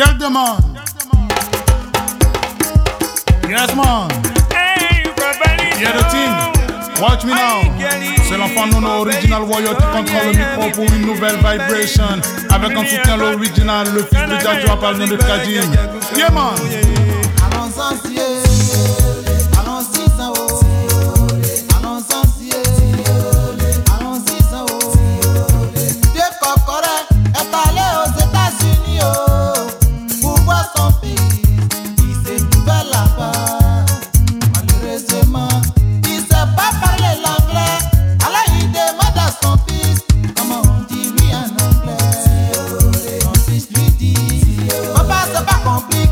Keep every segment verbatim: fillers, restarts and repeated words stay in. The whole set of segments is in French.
Tell them man. Yes man. Yeah the team. Watch me now. C'est l'enfant non original Warrior qui contrôle le micro pour une nouvelle vibration. Avec un soutien l'original, le fils de Dadjo par le nom de Kadim. Yeah man. Allons sensier, allons six en haut. Allons sensier, allons six en haut. Dieu Cocoré est allé aux États-Unis oh, pour voir son fils. Il s'est trouvé là-bas. Malheureusement, il ne sait pas parler l'anglais. Alors il demande à son fils comment on dit oui en anglais. Son fils lui dit, papa c'est pas compliqué.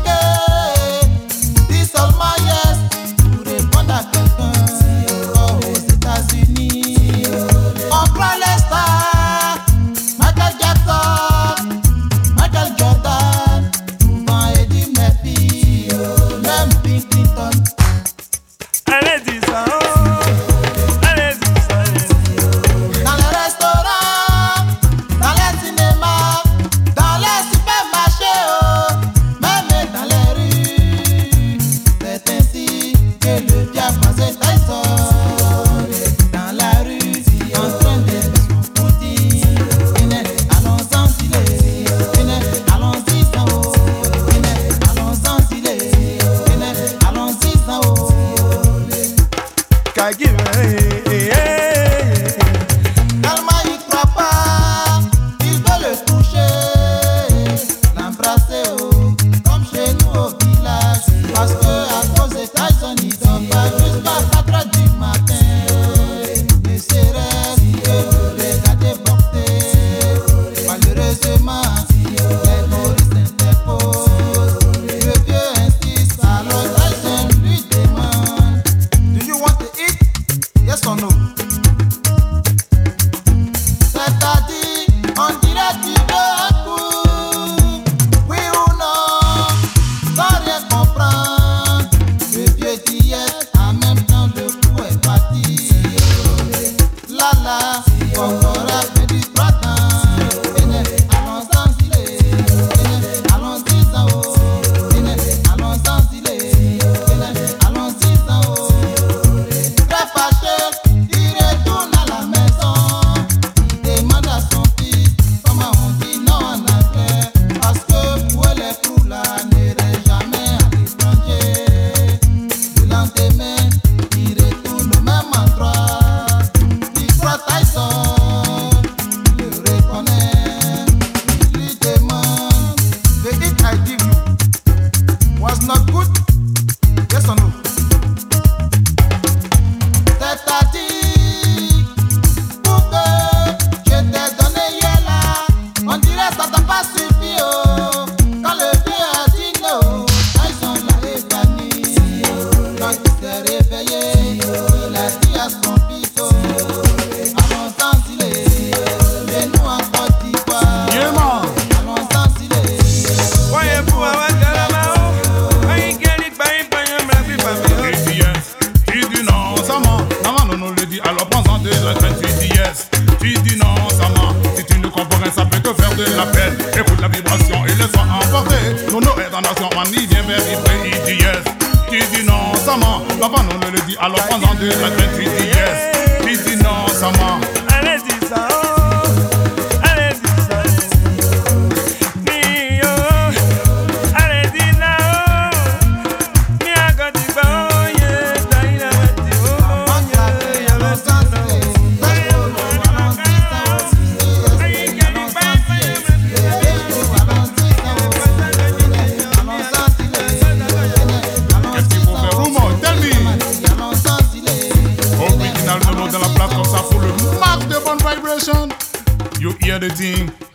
Tellement il croit pas, il veut le toucher, l'embrasser oh, comme chez nous au village. Parce que à cause des Tyson, ils sont pas jusqu'à quatre heures du matin. Ne serait-ce que de regarder porter. Malheureusement, les Maurice s'interposent. Le vieux insiste, alors Tyson lui demande, do you want to eat? Yes or no? C'est-à-dire, on dirait tu veux un coup. Oui ou non? Sans rien comprendre. Le vieux dit yes, en même temps le coup est parti. Là là, Cocoré fait du trois temps. Allons sans filet. Allons six en haut. Allons sans filet. Allons six en haut. Très fâché, il retourne à la maison. Il demande à son fils comment on dit non en anglais. Parce que pour les fous là n'iraient jamais à l'étranger. Le lendemain, il retourne au même endroit. Il croit Tyson, il le reconnaît. Il lui demande, the hit I give you was not good? Yes or no? C'est-à-dire, pour que je t'ai donné hier là, on dirait ça t'a pas suffi oh. Quand le vieux a dit non, Tyson l'a évanoui. Quand il s'est réveillé, il a dit à son fils oh, allons sans filet, mais nous en Côte d'Ivoire. Yeah man. Allons sans filet. Tu dis non, ça ment. Maman non, non le dit, alors prends-en de la peine. Tu dis yes, tu dis non, ça ment. Si tu ne comprends rien, ça peut te faire de la peine. Écoute la vibration et laisse-toi emporter. Non, non, est en nation, on y vient vers vibrer. Il dit yes, tu dis non, ça ment. Maman non le dit, alors prends-en de la peine. Tu dis yes, tu dis non, ça ment. Allez-y ça oh, allez-y ça. Mi oh, allez-y là oh. Mi a Côte d'Ivoire oh yeah, taïla bati oh yeah, ya Allons sans filet. Allons six en haut. Allons sans filet. Allons six en haut. Allons sans filet. Qu'est-ce qu'il faut faire? Rumo, tell me. Allons sans filet. Original Nono dans la place comme ça pour le max de bonne vibration. You hear the thing?